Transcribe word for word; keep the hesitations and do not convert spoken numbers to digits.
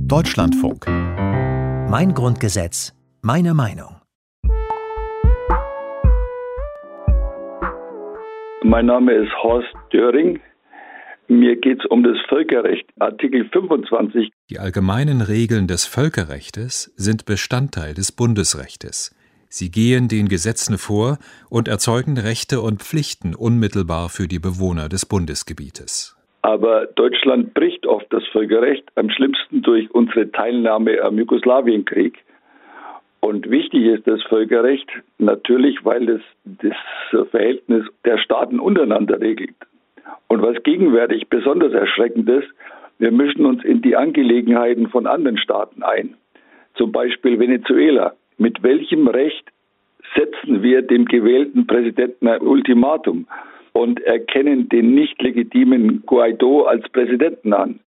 Deutschlandfunk. Mein Grundgesetz, meine Meinung. Mein Name ist Horst Döring. Mir geht es um das Völkerrecht, Artikel fünfundzwanzig. Die allgemeinen Regeln des Völkerrechtes sind Bestandteil des Bundesrechtes. Sie gehen den Gesetzen vor und erzeugen Rechte und Pflichten unmittelbar für die Bewohner des Bundesgebietes. Aber Deutschland bricht oft das Völkerrecht, am schlimmsten durch unsere Teilnahme am Jugoslawienkrieg. Und wichtig ist das Völkerrecht natürlich, weil es das Verhältnis der Staaten untereinander regelt. Und was gegenwärtig besonders erschreckend ist, wir mischen uns in die Angelegenheiten von anderen Staaten ein. Zum Beispiel Venezuela. Mit welchem Recht setzen wir dem gewählten Präsidenten ein Ultimatum und erkennen den nicht legitimen Guaidó als Präsidenten an?